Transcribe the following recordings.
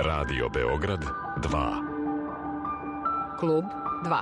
Radio Beograd 2. Klub 2.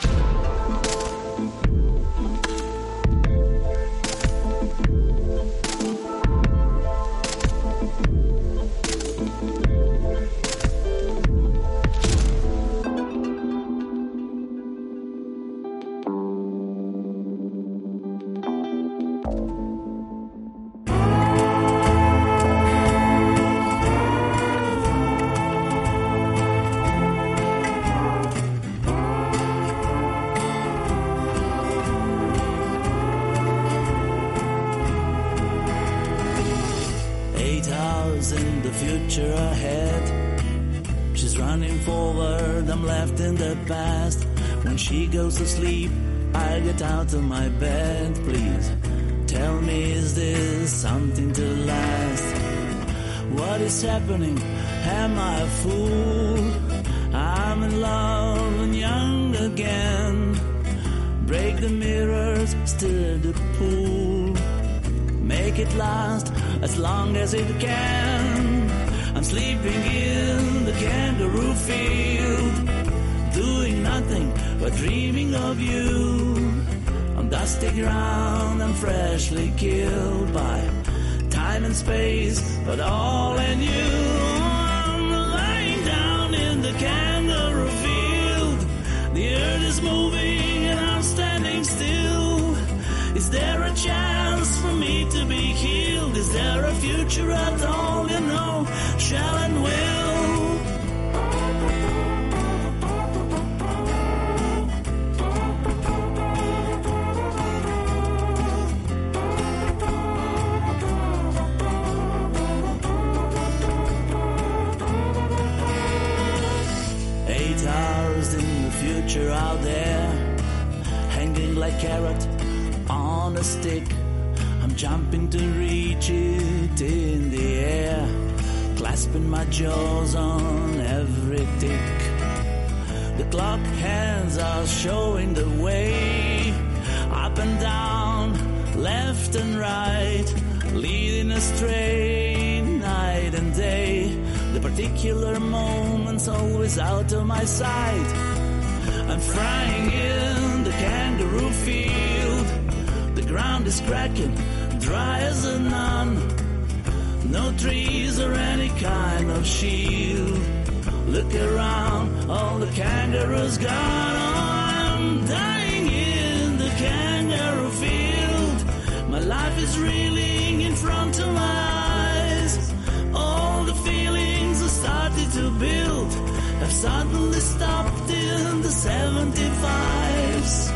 Future ahead. She's running forward, I'm left in the past. When she goes to sleep, I get out of my bed. Please tell me, is this something to last? What is happening? Am I a fool? I'm in love and young again. Break the mirrors, stir the pool. Make it last as long as it can. I'm sleeping in the kangaroo field, doing nothing but dreaming of you. On dusty ground, I'm freshly killed by time and space, but all in you. I'm lying down in the kangaroo field. The earth is moving and I'm standing still. Is there a chance for me to be healed? Is there a future at all? You know, shall and will. 8 hours in the future out there, hanging like carrot on a stick. I'm jumping to reach it in the air, clasping my jaws on every tick. The clock hands are showing the way, up and down, left and right, leading astray night and day. The particular moment's always out of my sight. I'm frying in the kangaroo field. The ground is cracking, dry as a nun. No trees or any kind of shield. Look around, all the kangaroos gone. Oh, I'm dying in the kangaroo field. My life is reeling in front of my eyes. All the feelings I started to build have suddenly stopped in the 75s.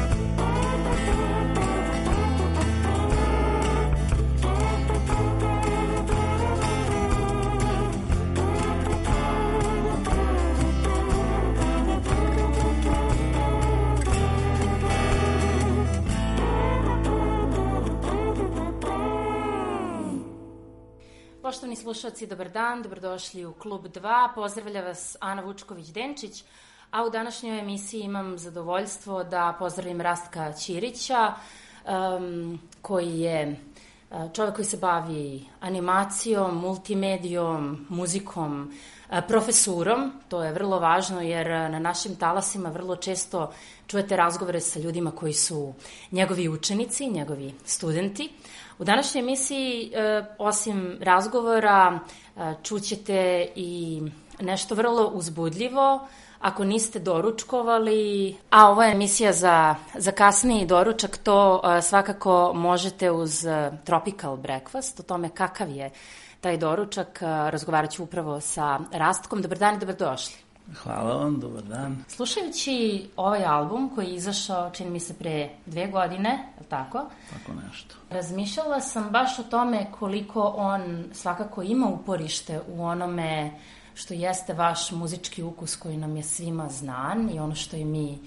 Poštovani slušalci, dobar dan, dobrodošli u Klub 2. Pozdravlja vas Ana Vučković-Denčić, a u današnjoj emisiji imam zadovoljstvo da pozdravim Rastka Ćirića, koji je čovjek koji se bavi animacijom, multimedijom, muzikom, profesurom. To je vrlo važno jer na našim talasima vrlo često čujete razgovore sa ljudima koji su njegovi učenici, njegovi studenti. U današnjoj emisiji, osim razgovora, čućete i nešto vrlo uzbudljivo. Ako niste doručkovali, a ovo je emisija za kasniji doručak, to svakako možete uz Tropical Breakfast. O tome kakav je taj doručak razgovarat ću upravo sa Rastkom. Dobar dan i dobrodošli. Hvala vam, dobar dan. Slušajući ovaj album koji je izašao, čini mi se, pre 2 godine, je li tako? Tako nešto. Razmišljala sam baš o tome koliko on svakako ima uporište u onome što jeste vaš muzički ukus koji nam je svima znan i ono što i mi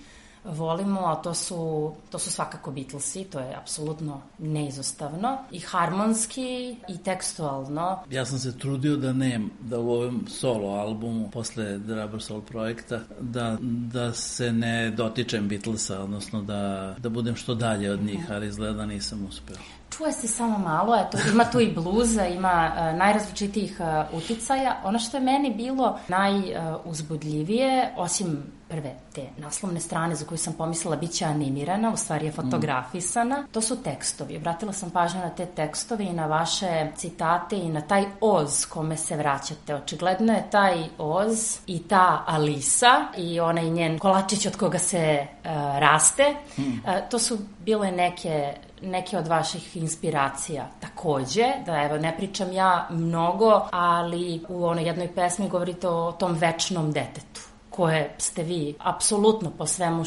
volimo, a to su svakako Beatlesi, to je apsolutno neizostavno, i harmonski i tekstualno. Ja sam se trudio da u ovom solo albumu, posle The Rubber Soul projekta, da se ne dotičem Beatlesa, odnosno da budem što dalje od njih, ali izgleda da nisam uspeo. Čuje se samo malo, eto, ima tu i bluza, ima najrazličitijih uticaja. Ono što je meni bilo najuzbudljivije, osim prve te naslovne strane za koju sam pomislila bit će animirana, u stvari je fotografisana, to su tekstovi. Obratila sam pažnju na te tekstove i na vaše citate i na taj Oz kome se vraćate. Očigledno je taj Oz i ta Alisa i onaj njen kolačić od koga se raste. To su bile neke od vaših inspiracija. Takođe, da evo ne pričam ja mnogo, ali u onoj jednoj pesmi govorite o tom večnom detetu koje ste vi apsolutno po svemu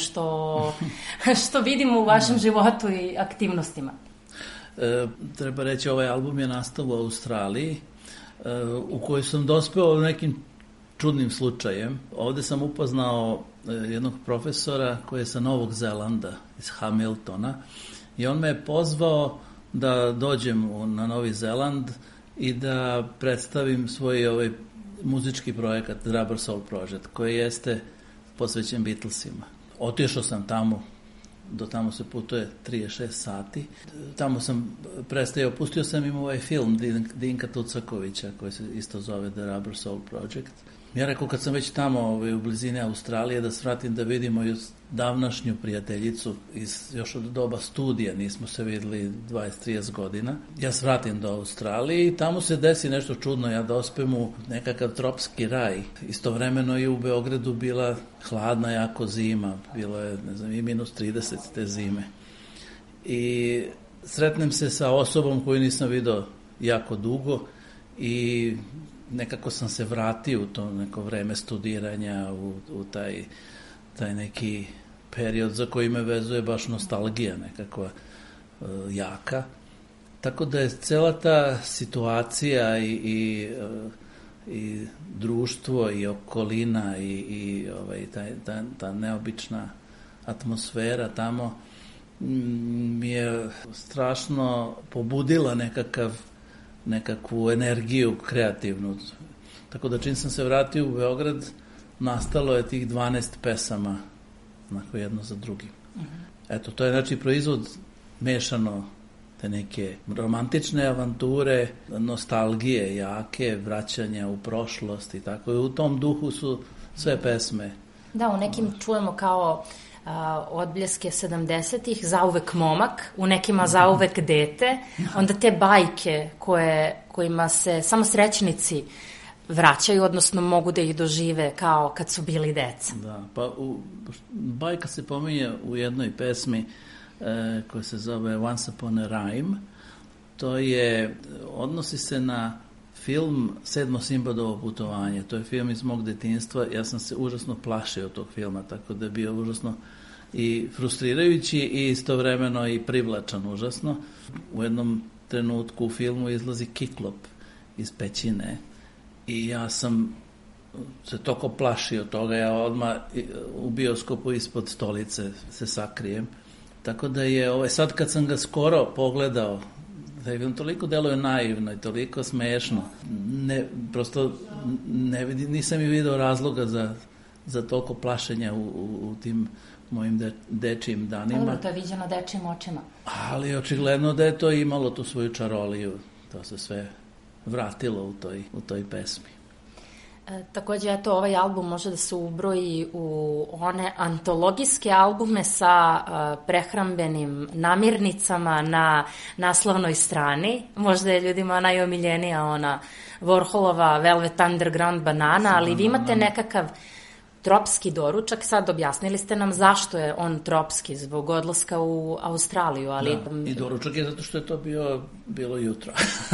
što vidimo u vašem životu i aktivnostima. Treba reći, ovaj album je nastao u Australiji, u kojoj sam dospeo nekim čudnim slučajem. Ovde sam upoznao jednog profesora koji je sa Novog Zelanda, iz Hamiltona, i on me je pozvao da dođem na Novi Zeland i da predstavim svoj muzički projekat The Rubber Soul Project, koji jeste posvećen Beatlesima. Otišao sam tamo, do tamo se putuje 36 sati. Tamo sam predstavio, pustio sam im ovaj film Dinka Tucakovića, koji se isto zove The Rubber Soul Project. Ja rekao, kad sam već tamo u blizini Australije, da svratim da vidimo davnašnju prijateljicu još od doba studija, nismo se videli 20-30 godina. Ja svratim do Australije i tamo se desi nešto čudno, ja dospem u nekakav tropski raj. Istovremeno i u Beogradu bila hladna jako zima, bilo je, ne znam, i -30 te zime. I sretnem se sa osobom koju nisam vidio jako dugo i nekako sam se vratio u to neko vreme studiranja, u taj neki period za koji me vezuje baš nostalgija nekakva jaka. Tako da je cela ta situacija i društvo i okolina i ta neobična atmosfera tamo mi je strašno pobudila nekakvu energiju kreativnu. Tako da čim sam se vratio u Beograd, nastalo je tih 12 pesama, onako jedno za drugim. Eto, to je znači proizvod mešano te neke romantične avanture, nostalgije jake, vraćanja u prošlost i tako. I u tom duhu su sve pesme. Da, u nekim čujemo kao odbljeske 70-ih, zauvek momak, u nekima zauvek dete, onda te bajke kojima se samo srećnici vraćaju, odnosno mogu da ih dožive kao kad su bili deca. Da, pa bajka se pominje u jednoj pesmi koja se zove Once Upon a Rhyme. To odnosi se na film Sedmo Sinbadovo putovanje. To je film iz mog detinjstva. Ja sam se užasno plašio tog filma, tako da je bio užasno i frustrirajući i istovremeno i privlačan užasno. U jednom trenutku u filmu izlazi Kiklop iz pećine i ja sam se toliko plašio toga, ja odmah u bioskopu ispod stolice se sakrijem. Tako da je, sad kad sam ga skoro pogledao, toliko deluje naivno i toliko smešno. Prosto nisam i video razloga za toliko plašenja u tim mojim dečijim danima. Dobro, to je viđeno dečijim očima. Ali očigledno da je to imalo tu svoju čaroliju. To se sve vratilo u toj pesmi. Takođe, eto, ovaj album može da se ubroji u one antologijske albume sa prehrambenim namirnicama na naslovnoj strani. Možda je ljudima najomiljenija ona Warholova Velvet Underground banana, ali vi imate nekakav tropski doručak. Sad objasnili ste nam zašto je on tropski, zbog odlaska u Australiju. Ali... Da, i doručak je zato što je to bilo jutro.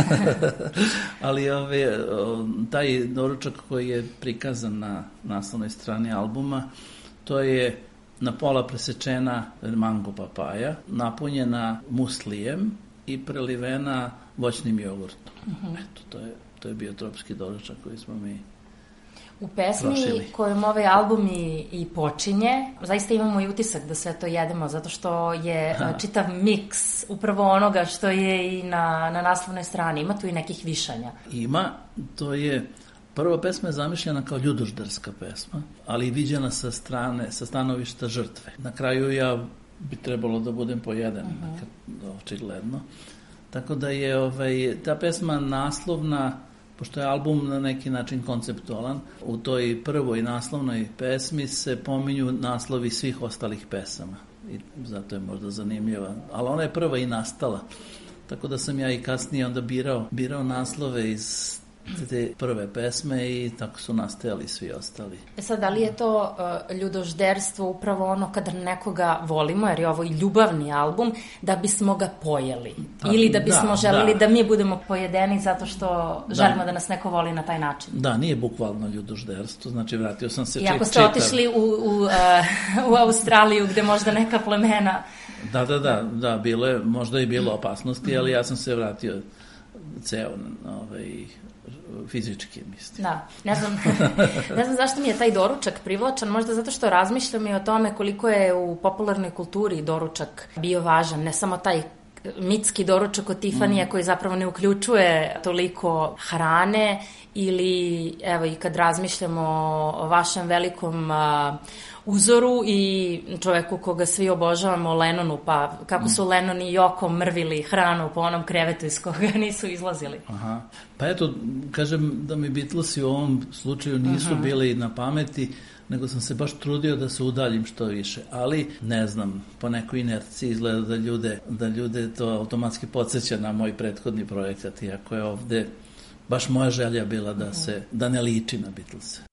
Ali taj doručak koji je prikazan na naslovnoj strani albuma, to je na pola presečena mango papaja, napunjena muslijem i prelivena voćnim jogurtom. Eto, to je bio tropski doručak koji smo mi... U pesmi trošili. kojom ovaj album i počinje, zaista imamo i utisak da sve to jedemo, zato što je čitav miks upravo onoga što je i na naslovnoj strani. Ima tu i nekih višanja. Ima, to je... Prva pesma je zamišljena kao ljudožderska pesma, ali i viđena sa strane, sa stanovišta žrtve. Na kraju ja bi trebalo da budem pojeden, očigledno. Tako da je ta pesma naslovna, pošto je album na neki način konceptualan, u toj prvoj naslovnoj pesmi se pominju naslovi svih ostalih pesama. I zato je možda zanimljiva. Ali ona je prva i nastala. Tako da sam ja i kasnije onda birao naslove iz te prve pesme i tako su nastajali svi ostali. Sad, da li je to ljudožderstvo upravo ono kada nekoga volimo, jer je ovo i ljubavni album, da bismo ga pojeli? Ili da bismo želeli da mi budemo pojedeni zato što želimo da nas neko voli na taj način? Da, nije bukvalno ljudožderstvo, znači vratio sam se čitav. I ako ste otišli u Australiju gde možda neka plemena... Da, bilo je, možda i bilo opasnosti, ali ja sam se vratio ceo fizički, mislim. Da, ne znam zašto mi je taj doručak privlačan, možda zato što razmišljam i o tome koliko je u popularnoj kulturi doručak bio važan, ne samo taj mitski doručak od Tifanija koji zapravo ne uključuje toliko hrane, ili evo i kad razmišljamo o vašem velikom uzoru i čoveku koga svi obožavamo, Lennonu, pa kako su Lennon i Yoko mrvili hranu po onom krevetu iz koga nisu izlazili. Aha. Pa eto, kažem da mi Beatlesi u ovom slučaju nisu bili na pameti, nego sam se baš trudio da se udaljim što više. Ali, ne znam, po nekoj inerciji izgleda da ljude to automatski podsjeća na moj prethodni projekat, iako je ovde baš moja želja bila da ne liči na Beatlese.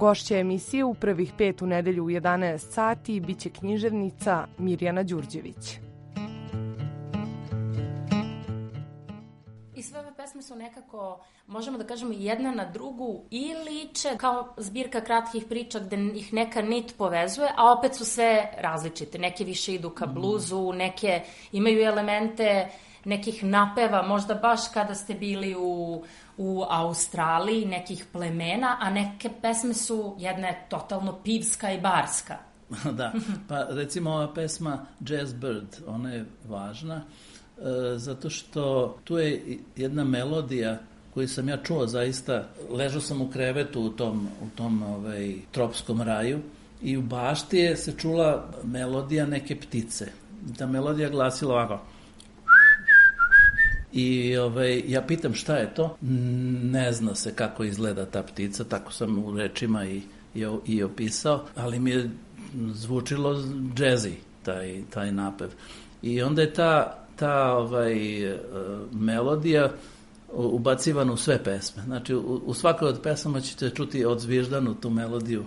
Gošća emisije u prvih 5 u nedelju u 11 sati biće književnica Mirjana Đurđević. I sve ove pesme su nekako, možemo da kažemo, jedna na drugu i liče kao zbirka kratkih priča gde ih neka nit povezuje, a opet su sve različite. Neke više idu ka bluzu, neke imaju elemente nekih napeva, možda baš kada ste bili u Australiji, nekih plemena, a neke pesme su, jedna je totalno pivska i barska. Da, pa recimo ova pesma Jazz Bird, ona je važna, zato što tu je jedna melodija koju sam ja čuo zaista, ležao sam u krevetu u tom tropskom raju i u bašti se čula melodija neke ptice. Ta melodija glasila ovako. I ja pitam šta je to, ne zna se kako izgleda ta ptica, tako sam u rečima i opisao, ali mi je zvučilo džezi taj napev. I onda je ta melodija ubacivana u sve pesme. Znači, u svakoj od pesama ćete čuti odzviždanu tu melodiju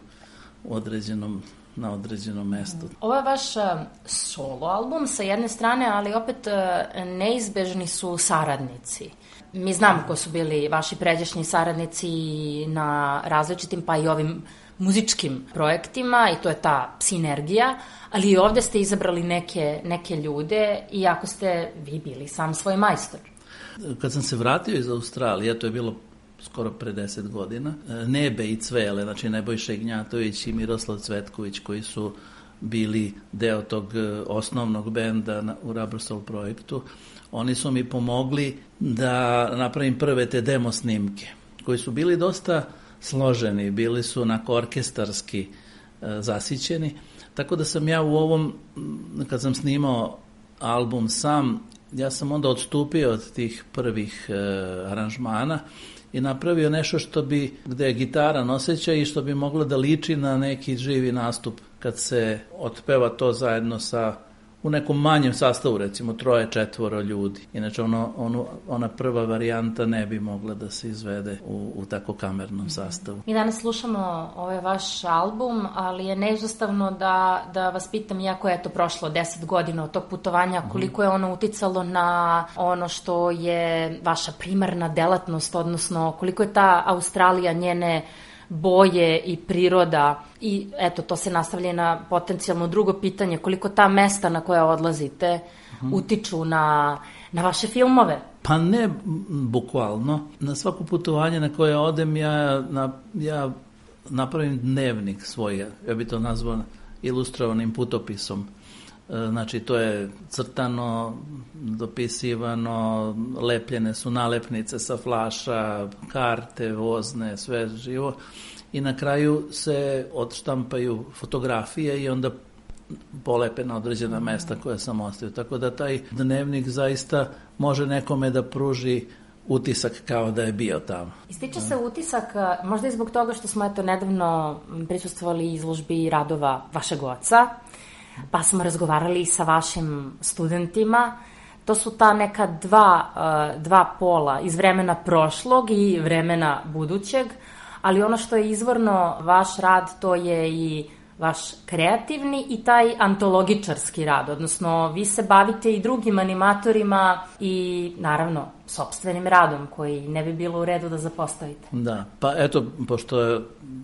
na određenom mestu. Ovo je vaš solo album sa jedne strane, ali opet neizbežni su saradnici. Mi znamo ko su bili vaši pređašnji saradnici na različitim, pa i ovim muzičkim projektima, i to je ta sinergija, ali i ovde ste izabrali neke ljude, iako ste vi bili sam svoj majstor. Kad sam se vratio iz Australije, to je bilo skoro pre 10 godina, Nebe i Cvele, znači Nebojša Ignjatović i Miroslav Cvetković, koji su bili deo tog osnovnog benda u Rubber Soul projektu, oni su mi pomogli da napravim prve te demo snimke, koji su bili dosta složeni, bili su onako orkestarski zasićeni, tako da sam ja u ovom, kad sam snimao album sam, ja sam onda odstupio od tih prvih aranžmana i napravio nešto gde je gitara noseća i što bi moglo da liči na neki živi nastup kad se otpeva to zajedno u nekom manjem sastavu, recimo 3-4 ljudi. Inače, ona prva varijanta ne bi mogla da se izvede u tako kamernom sastavu. Mi danas slušamo ovaj vaš album, ali je neizostavno da vas pitam, iako je to prošlo 10 godina od tog putovanja, koliko je ono uticalo na ono što je vaša primarna delatnost, odnosno koliko je ta Australija, njene boje i priroda, i eto, to se nastavlja na potencijalno drugo pitanje, koliko ta mesta na koja odlazite utiču na vaše filmove? Pa ne bukvalno. Na svako putovanje na koje odem ja napravim dnevnik svoj, ja bi to nazvao ilustrovanim putopisom. Znači, to je crtano, dopisivano, lepljene su nalepnice sa flaša, karte, vozne, sve živo. I na kraju se odštampaju fotografije i onda polepe na određena mesta koje sam ostavio. Tako da taj dnevnik zaista može nekome da pruži utisak kao da je bio tamo. Ističe se utisak, možda i zbog toga što smo nedavno prisustvovali izložbi radova vašeg oca, pa smo razgovarali sa vašim studentima. To su ta neka dva pola iz vremena prošlog i vremena budućeg, ali ono što je izvorno vaš rad, to je i vaš kreativni i taj antologičarski rad, odnosno vi se bavite i drugim animatorima i naravno sopstvenim radom koji ne bi bilo u redu da zapostavite. Da, pa eto, pošto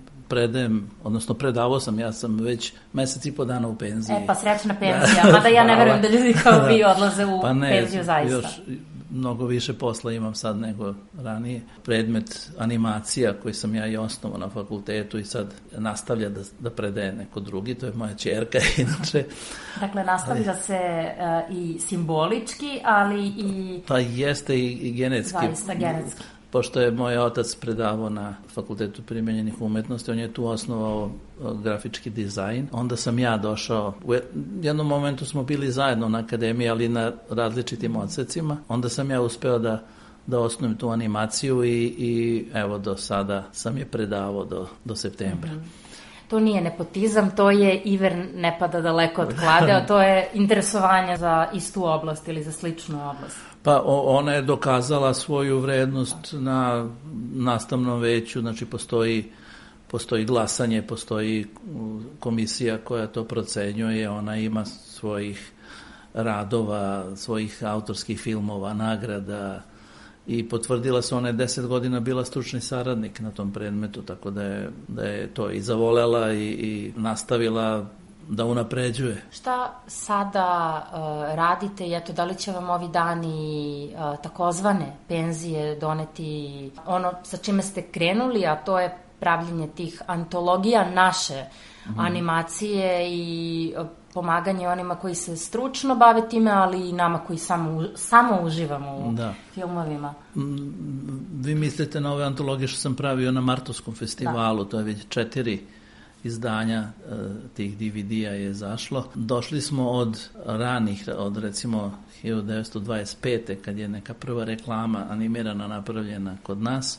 predavao sam, ja sam već mesec i po dana u penziji. Pa srećna penzija, mada ja ne verujem da ljudi kao vi odlaze u penziju zaista. Još mnogo više posla imam sad nego ranije. Predmet animacija koji sam ja i osnovao na fakultetu i sad nastavlja da predaje neko drugi, to je moja ćerka inače. Dakle, nastavlja se i simbolički, ali i... Pa jeste i genetski. Zaista genetski. Pošto je moj otac predavao na Fakultetu primenjenih umetnosti, on je tu osnovao grafički dizajn. Onda sam ja došao, u jednom momentu smo bili zajedno na akademiji, ali na različitim odsecima. Onda sam ja uspeo da osnujem tu animaciju i evo do sada sam je predavao do septembra. To nije nepotizam, to je Iver ne pada daleko od klade, a to je interesovanje za istu oblast ili za sličnu oblast. Pa ona je dokazala svoju vrednost na nastavnom veću, znači postoji postoji glasanje, postoji komisija koja to procenjuje, ona ima svojih radova, svojih autorskih filmova, nagrada i potvrdila se, ona je 10 godina bila stručni saradnik na tom predmetu, tako da je to i zavolela i nastavila da unapređuje. Šta sada radite i eto, da li će vam ovi dani takozvane penzije doneti ono sa čime ste krenuli, a to je pravljenje tih antologija naše animacije i pomaganje onima koji se stručno bave time, ali i nama koji samo uživamo u filmovima. Vi mislite na ove antologije što sam pravio na Martovskom festivalu, to je već 4 izdanja tih DVD-a je zašlo. Došli smo od ranih, od recimo 1925. kad je neka prva reklama animirana napravljena kod nas,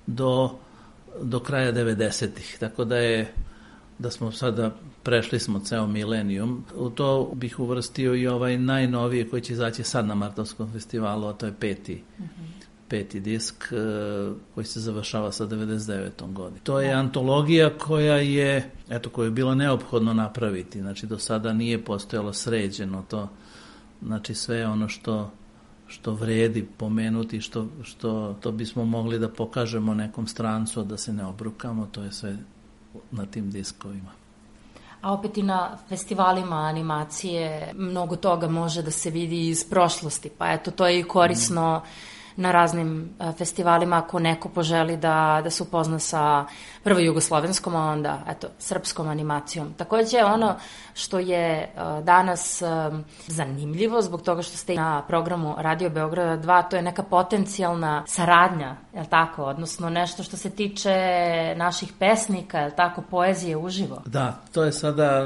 do kraja 90-ih. Tako da smo sada prešli smo ceo milenijum. U to bih uvrstio i ovaj najnoviji koji će izaći sad na Martovskom festivalu, a to je peti disk koji se završava sa 99. godinom. To je antologija koju je bilo neophodno napraviti. Znači, do sada nije postojalo sređeno to. Znači, sve ono što vredi pomenuti, što to bismo mogli da pokažemo nekom strancu, da se ne obrukamo, to je sve na tim diskovima. A opet i na festivalima animacije mnogo toga može da se vidi iz prošlosti, pa eto, to je i korisno na raznim festivalima ako neko poželi da se upozna sa prvo jugoslovenskom, a onda srpskom animacijom. Takođe, ono što je danas zanimljivo zbog toga što ste na programu Radio Beograda 2, to je neka potencijalna saradnja, je li tako? Odnosno nešto što se tiče naših pesnika, je li tako, poezije uživo? Da, to je sada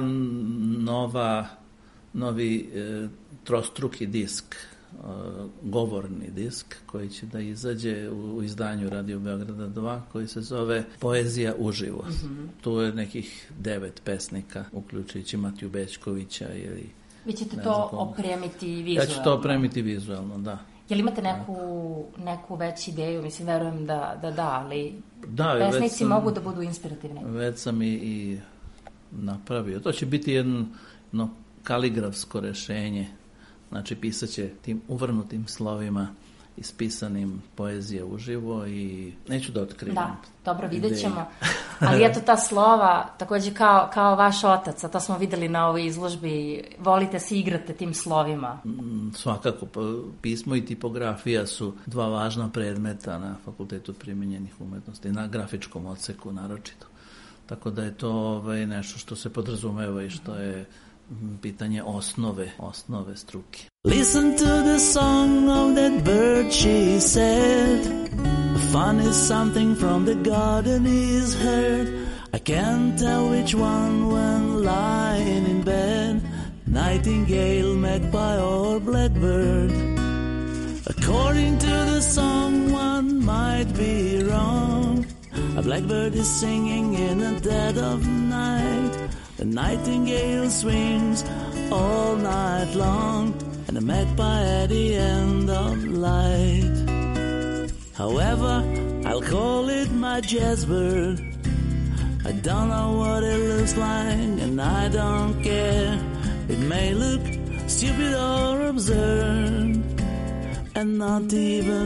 novi trostruki disk, govorni disk koji će da izađe u izdanju Radio Beograda 2 koji se zove Poezija uživo. Tu je nekih 9 pesnika, uključujući Matiju Bećkovića ili... Vi ćete to opremiti vizualno? Ja ću to opremiti vizualno, da. Jel imate neku već ideju? Mislim, verujem da, ali pesnici mogu da budu inspirativni. Već sam i napravio. To će biti jedno kaligrafsko rešenje. Znači, pisat će tim uvrnutim slovima ispisanim poezije uživo i neću da otkrivam. Da, dobro, vidjet ćemo. Ali eto ta slova, takođe kao vaš otac, a to smo videli na ovoj izložbi, volite se igrate tim slovima. Svakako, pismo i tipografija su 2 važna predmeta na Fakultetu primenjenih umetnosti, na grafičkom odseku naročito. Tako da je to nešto što se podrazumeva i što je pitanje osnove struke. Listen to the song of that bird, she said. Fun is something from the garden is heard. I can't tell which one when lying in bed. Nightingale, magpie or blackbird. According to the song, one might be wrong. A blackbird is singing in the dead of night. The nightingale swings all night long, and a magpie at the end of light. However, I'll call it my jazzbird. I don't know what it looks like, and I don't care. It may look stupid or absurd, and not even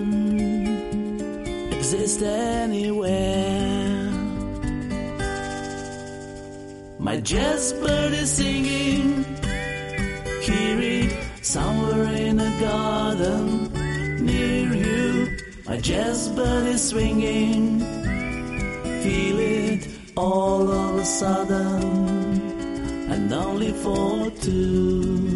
exist anywhere. My jazzbird is singing, hear it somewhere in a garden near you. My jazzbird is swinging, feel it all of a sudden, and only for 2.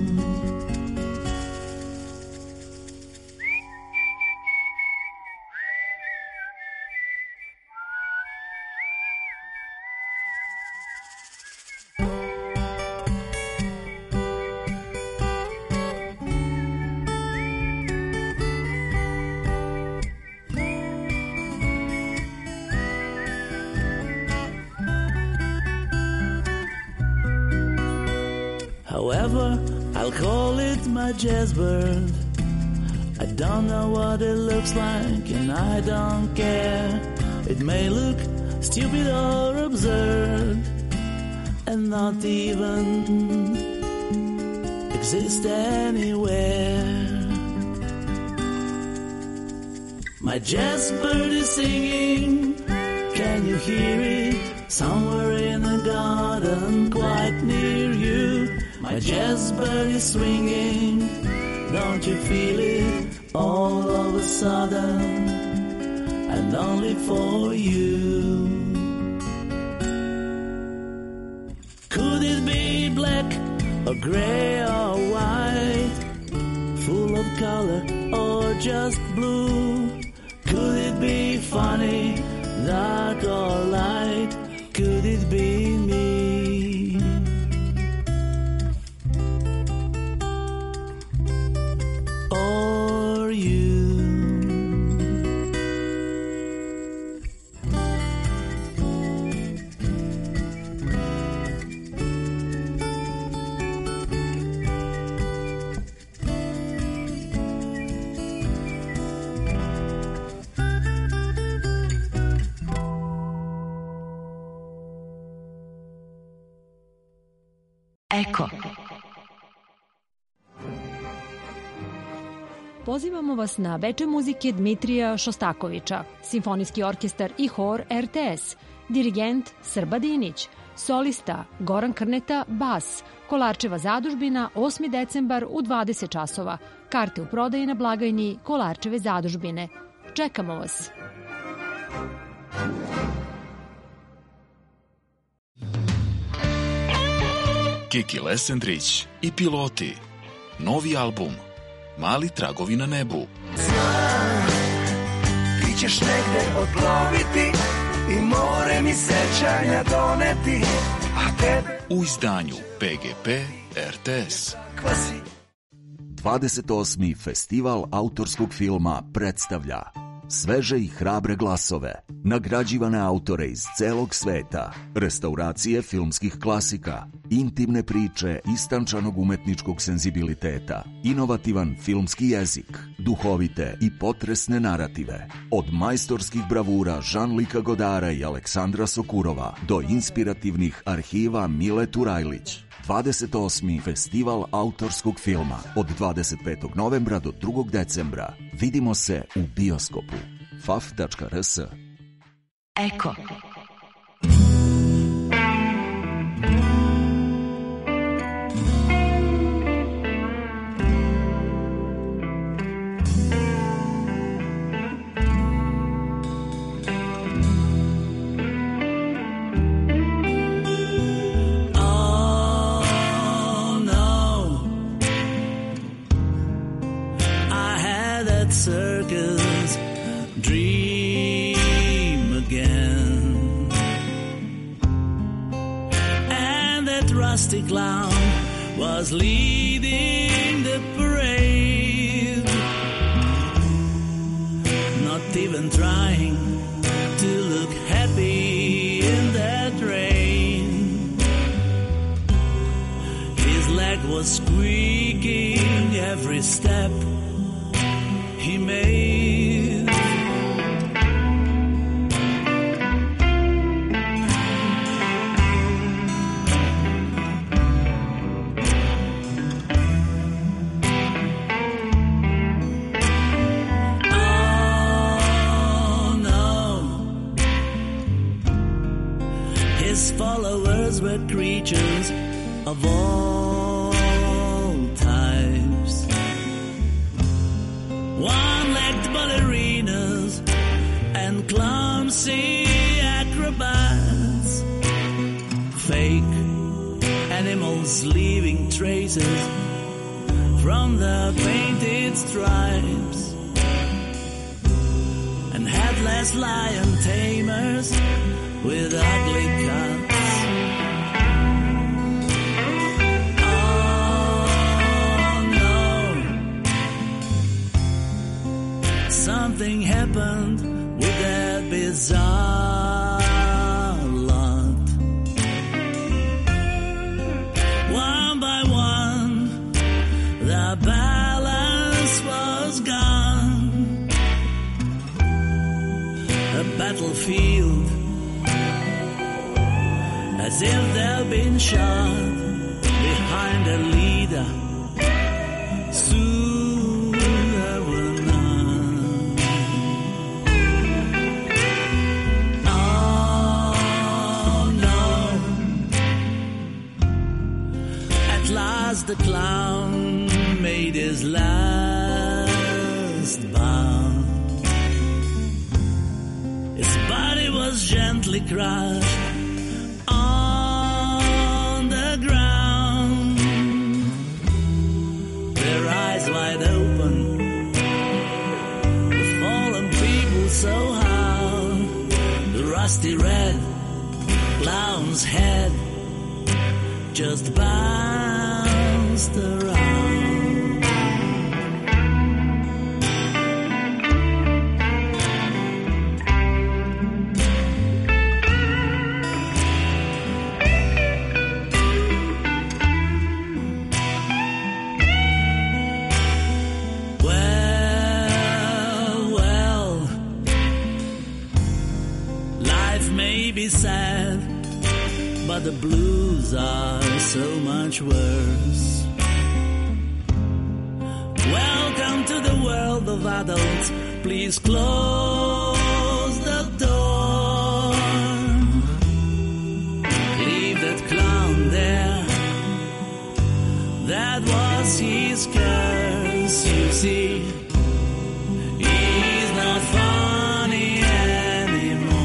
However, I'll call it my jazzbird. I don't know what it looks like, and I don't care. It may look stupid or absurd, and not even exist anywhere. My jazz bird is singing, can you hear it? Somewhere in a garden quite near you. My jazz bird is swinging, don't you feel it? All of a sudden, and only for you. Could it be black or gray or white, full of color or just blue? Could it be funny, dark or light? Could it be me? Or you? Eko. Pozivamo vas na veče muzike Dmitrija Šostakovića, Simfonijski orkestar i hor RTS, dirigent Srba Dinić, solista Goran Krneta, bas, Kolarčeva zadužbina, 8. decembar u 20 časova. Karte u prodaji na blagajni Kolarčeve zadužbine. Čekamo vas! Kiki Lesendrić i Piloti. Novi album Mali tragovi na nebu. Znam, ti ćeš negde odploviti i more mi sećanja doneti, a tebe U izdanju PGP RTS. 28. festival autorskog filma predstavlja sveže i hrabre glasove, nagrađivane autore iz celog sveta, restauracije filmskih klasika, intimne priče istančanog umetničkog senzibiliteta, inovativan filmski jezik, duhovite i potresne narative, od majstorskih bravura Jean-Luca Godara i Aleksandra Sokurova do inspirativnih arhiva Mile Turajlić. 28. festival autorskog filma od 25. novembra do 2. decembra. Vidimo se u bioskopu. faf.rs. Eko. Circus dream again, and that rusty clown was leading the parade, not even trying to look happy in that rain. His leg was squeaking every step he made. Oh no, his followers were creatures of all types. One-legged ballerinas and clumsy acrobats, fake animals leaving traces from the painted stripes, and headless lion tamers with ugly cuts. Something happened with that bizarre lot. One by one, the balance was gone. A battlefield as if they've been shot behind a leader. Soon there were none. Oh no. At last the clown made his last bound. His body was gently crushed on the ground. Their eyes wide open, the fallen people so how the rusty red clown's head just bounced around. Be sad, but the blues are so much worse. Welcome to the world of adults. Please close the door. Leave that clown there. That was his curse, you see. He's not funny anymore.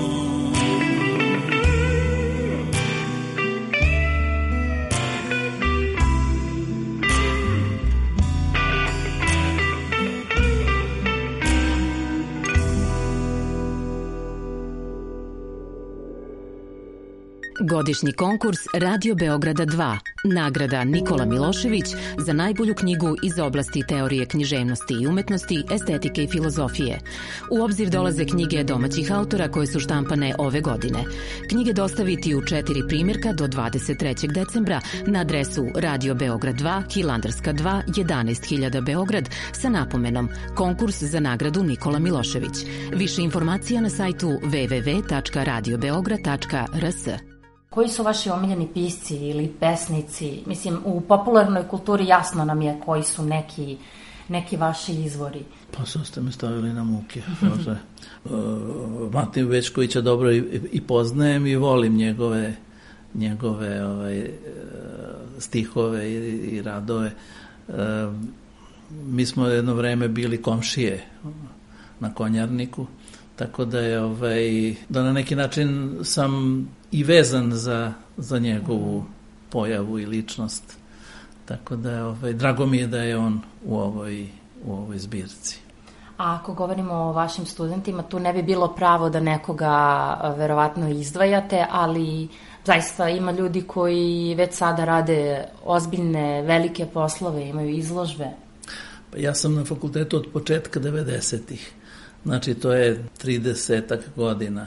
Godišnji konkurs Radio Beograda 2. Nagrada Nikola Milošević za najbolju knjigu iz oblasti teorije književnosti i umetnosti, estetike i filozofije. U obzir dolaze knjige domaćih autora koje su štampane ove godine. Knjige dostaviti u 4 primjerka do 23. decembra na adresu Radio Beograd 2, Hilandarska 2, 11.000 Beograd sa napomenom Konkurs za nagradu Nikola Milošević. Više informacija na sajtu www.radiobeograd.rs. Koji su vaši omiljeni pisci ili pesnici? Mislim, u popularnoj kulturi jasno nam je koji su neki vaši izvori. Pa sad ste me stavili na muke. Matin Večkovića dobro i poznajem i volim njegove stihove i radove. Mi smo jedno vreme bili komšije na Konjarniku, tako da je da na neki način sam i vezan za njegovu pojavu i ličnost. Tako da drago mi je da je on u ovoj zbirci. A ako govorimo o vašim studentima, tu ne bi bilo pravo da nekoga verovatno izdvajate, ali zaista ima ljudi koji već sada rade ozbiljne, velike poslove, imaju izložbe. Pa ja sam na fakultetu od početka 90-ih. Znači, to je 30-ak godina.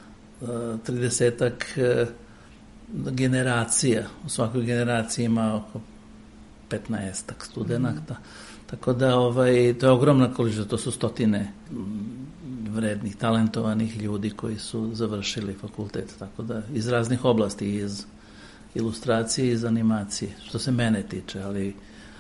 30-ak generacija. U svakoj generaciji ima oko 15-ak studenta. Tako da to je ogromna količina, to su stotine vrednih, talentovanih ljudi koji su završili fakultet. Tako da iz raznih oblasti, iz ilustracije, iz animacije, što se mene tiče, ali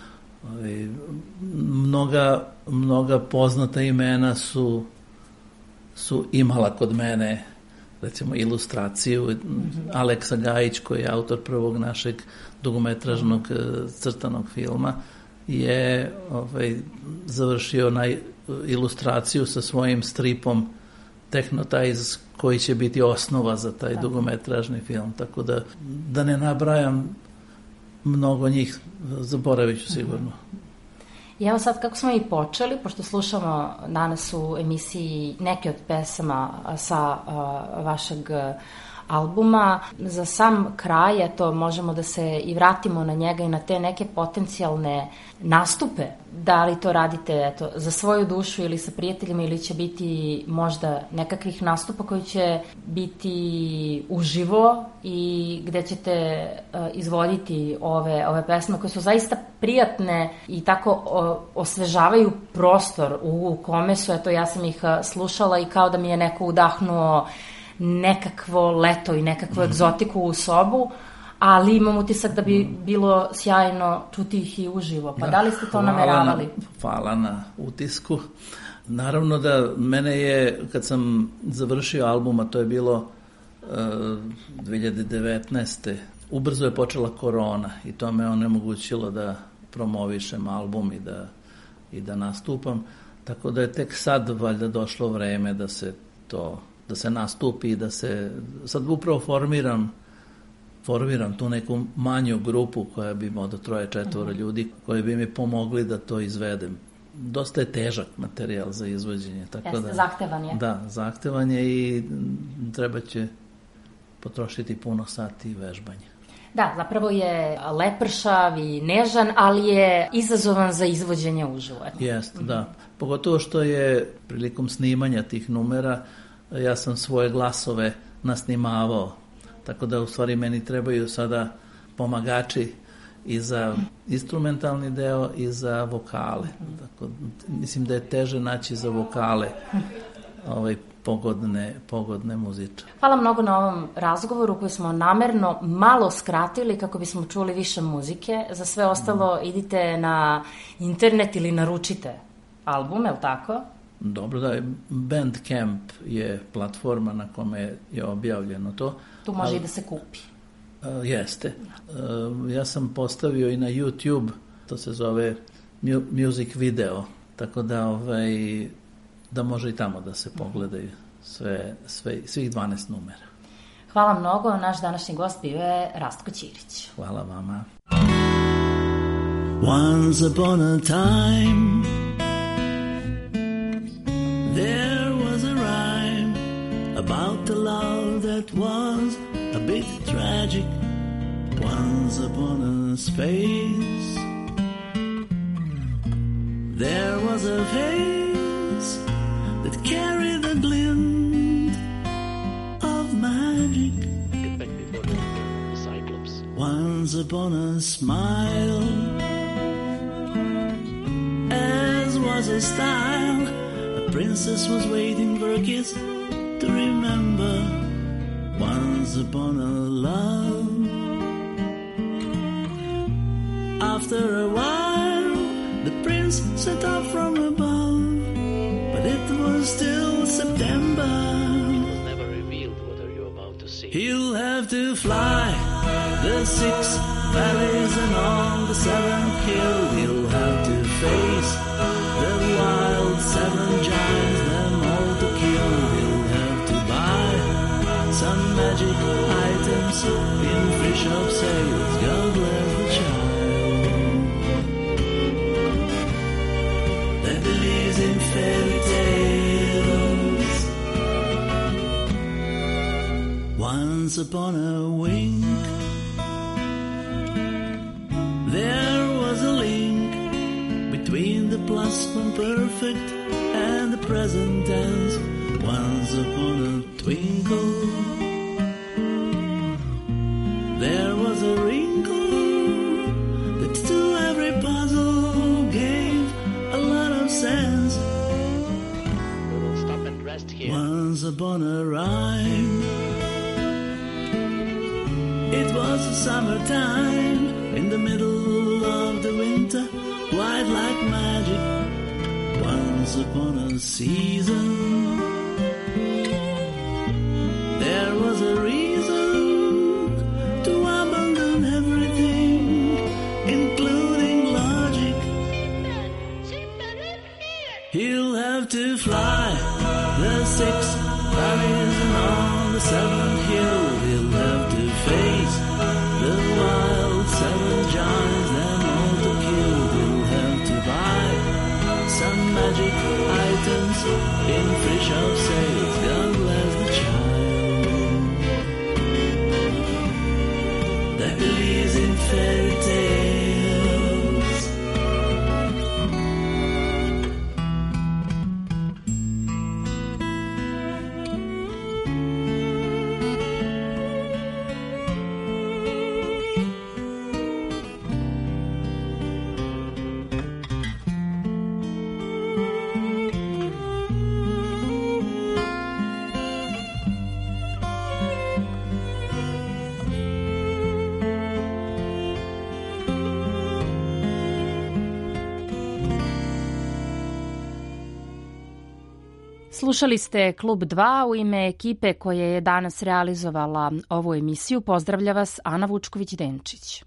mnoga poznata imena su imala kod mene, recimo ilustraciju. Aleksa Gajić, koji je autor prvog našeg dugometražnog crtanog filma, je završio ilustraciju sa svojim stripom Technotize, koji će biti osnova za taj dugometražni film. Tako da ne nabrajam mnogo njih, zaboravit ću sigurno. I evo sad kako smo i počeli, pošto slušamo danas u emisiji neke od pesama sa vašeg albuma, za sam kraj, eto, možemo da se i vratimo na njega i na te neke potencijalne nastupe. Da li to radite za svoju dušu ili sa prijateljima, ili će biti možda nekakvih nastupa koji će biti uživo i gde ćete izvoditi ove pesme koje su zaista prijatne i tako osvežavaju prostor u kome su, eto, ja sam ih slušala i kao da mi je neko udahnuo nekakvo leto i nekakvu egzotiku u sobu, ali imam utisak da bi bilo sjajno čuti ih i uživo. Pa da li ste to nameravali? Hvala na utisku. Naravno da mene je, kad sam završio album, a to je bilo 2019. Ubrzo je počela korona i to me onemogućilo da promovišem album i da nastupam. Tako da je tek sad valjda došlo vreme da se nastupi i da se sad upravo formiram tu neku manju grupu koja bi od 3-4 ljudi koji bi mi pomogli da to izvedem. Dosta je težak materijal za izvođenje. Zahtevan je. Da, zahtevan je i treba će potrošiti puno sati vežbanja. Da, zapravo je lepršav i nežan, ali je izazovan za izvođenje uživo. Jeste, da. Pogotovo što je prilikom snimanja tih numera ja sam svoje glasove nasnimavao. Tako da u stvari meni trebaju sada pomagači i za instrumentalni deo i za vokale. Tako, mislim da je teže naći za vokale pogodne muzičare. Hvala mnogo na ovom razgovoru koji smo namerno malo skratili kako bismo čuli više muzike. Za sve ostalo idite na internet ili naručite album, je li tako? Dobro, da, Bandcamp je platforma na kome je objavljeno to. Tu može i da se kupi. Jeste. Ja sam postavio i na YouTube, to se zove music video, tako da može i tamo da se pogledaju svih 12 numera. Hvala mnogo. Naš današnji gost bio je Rastko Ćirić. Hvala vama. Once upon a time there was a rhyme about a love that was a bit tragic. Once upon a space there was a face that carried a glint of magic. Once upon a smile, as was his style, a princess was waiting for a kiss to remember. Once upon a love, after a while, the prince set off from above, but it was still September. It was never revealed what are you about to see. He'll have to fly the 6 valleys and on the 7th hill. He'll have to face the wild 7 giants, them all to kill. He'll have to buy some magic items in free shop sales. God bless the child that believes in fairy tales. Once upon a wink there was a link between the plusquamperfect and the present tense. Once upon a twinkle there was a wrinkle that to every puzzle gave a lot of sense. We will stop and rest here. Once upon a rhyme, it was summertime in the middle of the winter, white like magic. Once upon a season there was a reason to abandon everything, including logic. He'll have to fly the 6 valleys and on the 7th hill. He'll have to face the wild 7 giants, them all to kill. He'll have to buy some magic items in free shop Slušali ste Klub 2. U ime ekipe koja je danas realizovala ovu emisiju. Pozdravlja vas Ana Vučković-Denčić.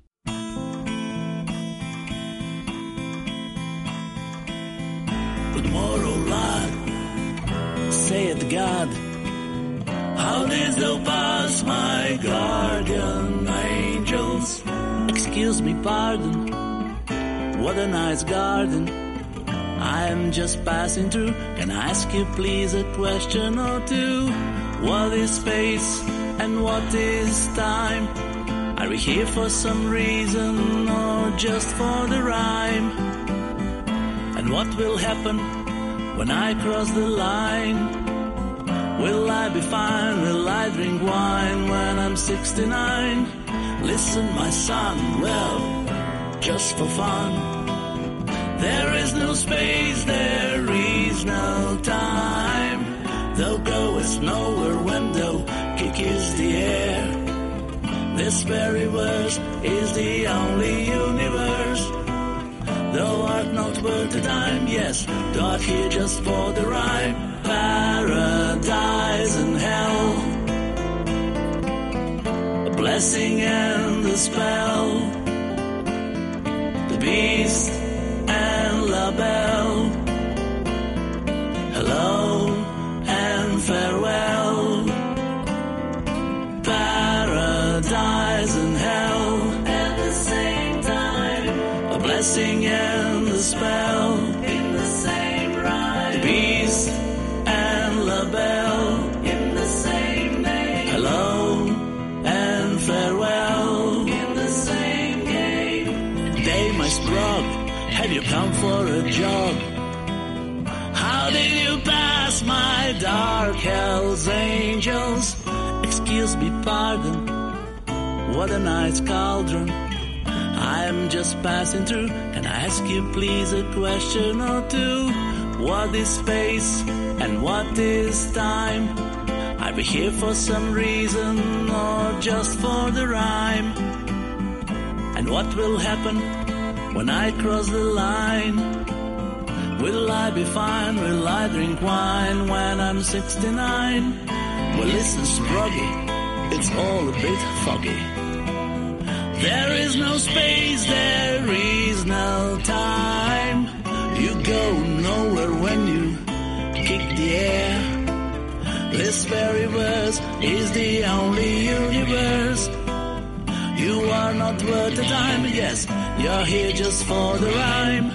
Good morrow, lad, saith God. How didst thou pass, my guardian angels? Excuse me, pardon, what a nice garden. I'm just passing through. Can I ask you please a question or two? What is space and what is time? Are we here for some reason or just for the rhyme? And what will happen when I cross the line? Will I be fine? Will I drink wine when I'm 69? Listen, my son, well, just for fun. There is no space, there is no time. Thou goest nowhere when thou kickest the air. This very verse is the only universe. Thou art not worth the time, yes, thou art here just for the rhyme. Paradise and hell, a blessing and a spell, the beast and La Belle. Hello and farewell. Paradise and hell at the same time. A blessing and a spell in the same rhyme. The beast and La Belle in the same name. Hello and farewell in the same game. Day, my sprog, have you come for a jog? How did you pass, my dark Hell's Angels? Excuse me, pardon, what a nice cauldron. I'm just passing through. Can I ask you please a question or two? What is space and what is time? Are we here for some reason or just for the rhyme? And what will happen when I cross the line? Will I be fine? Will I drink wine when I'm 69? Well, listen, Sproggy, it's all a bit foggy. There is no space, there is no time. You go nowhere when you kick the air. This very verse is the only universe. You are not worth the time, yes, you're here just for the rhyme.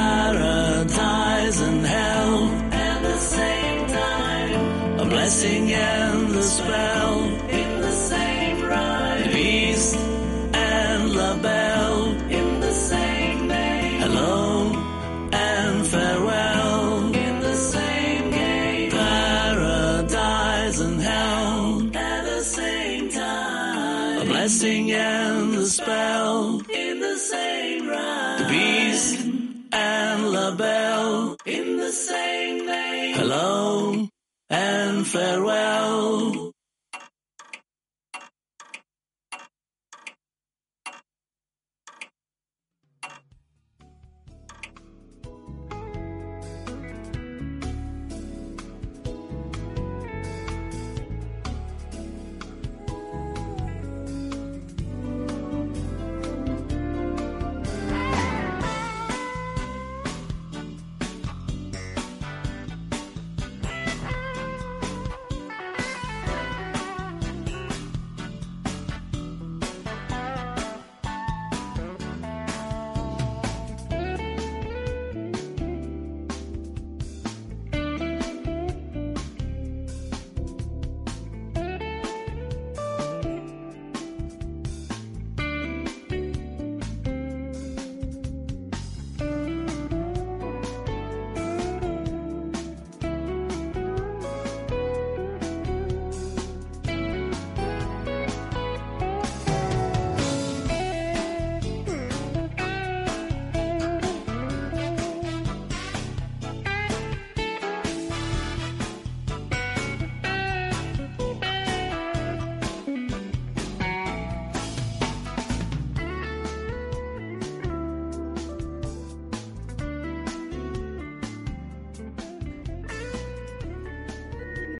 Paradise and hell at the same time. A blessing and a spell in the same rhyme. Beast and La Belle in the same name. Hello and farewell in the same game. Paradise and hell at the same time. A blessing and a spell in the same rhyme. The beast and La Belle in the same name. Hello and farewell.